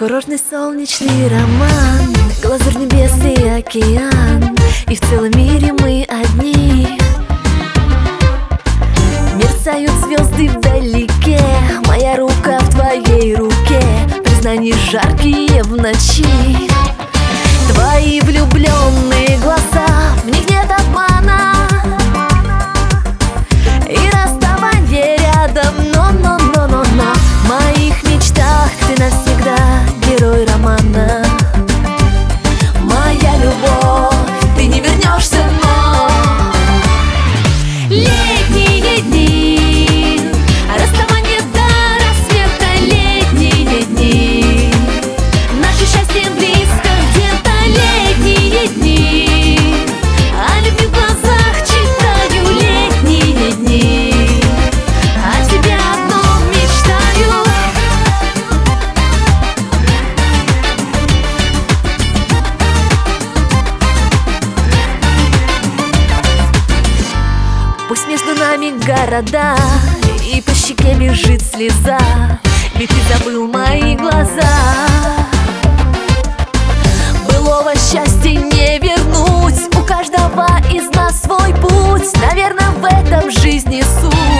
Курортный солнечный роман, глазурь небес и океан, и в целом мире мы одни. Мерцают звезды вдалеке, моя рука в твоей руке, признаний жаркие в ночи. Твои влюбленные глаза, в них нет обмана, и расставание рядом, но в моих мечтах ты навсегда герой романа. Моя любовь, ты не вернешься, но летние дни, расставание до рассвета. Летние дни, наше счастье близко где-то. Летние дни, о любви в глазах читаю. Летние дни, о тебе одном мечтаю. Пусть между нами города, и по щеке бежит слеза, ведь ты забыл мои глаза. Былого счастья не вернуть, у каждого из нас свой путь. Наверное, в этом жизни суть.